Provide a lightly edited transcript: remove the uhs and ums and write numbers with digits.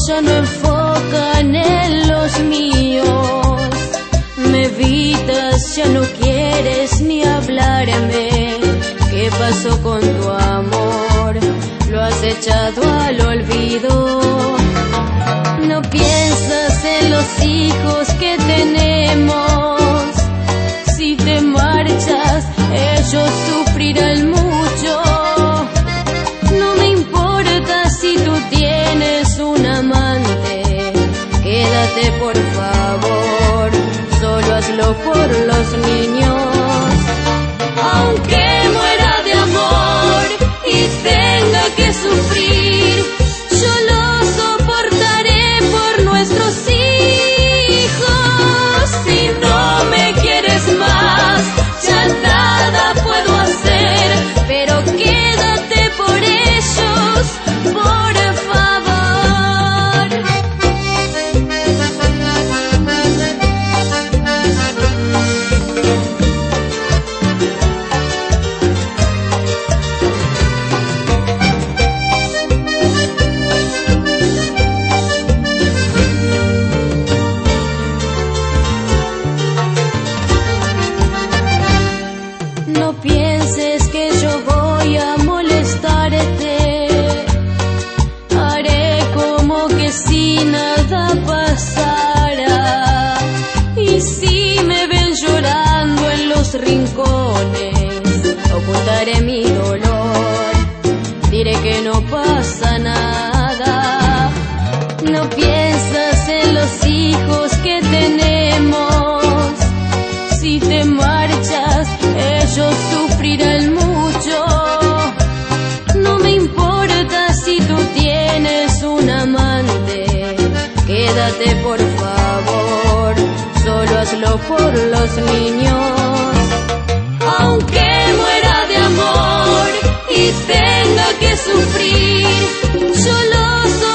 ya no enfocan en los míos. Me evitas, ya no quieres ni hablarme. ¿Qué pasó con tu amor? Lo has echado al olvido. No piensas en los hijos que tenemos. Si te marchas, ellos sufrirán mucho. No me importa si tú tienes un amante. Quédate por favor, solo hazlo por los niños. Aunque muera de amor y tenga que sufrir, yo lo soportaré por nuestros hijos. Si no me quieres más, ya nada puedo hacer, pero quédate por ellos, por favor. No pienses que yo voy a molestarte. Haré como que si nada pasara. Y si me ven llorando en los rincones, ocultaré mi dolor. Diré que no pasa nada. No piensas en los hijos que tenemos. Si te marchas, ellos sufrirán mucho. No me importa si tú tienes un amante. Quédate por favor, solo hazlo por los niños. Aunque muera de amor y tenga que sufrir, yo lo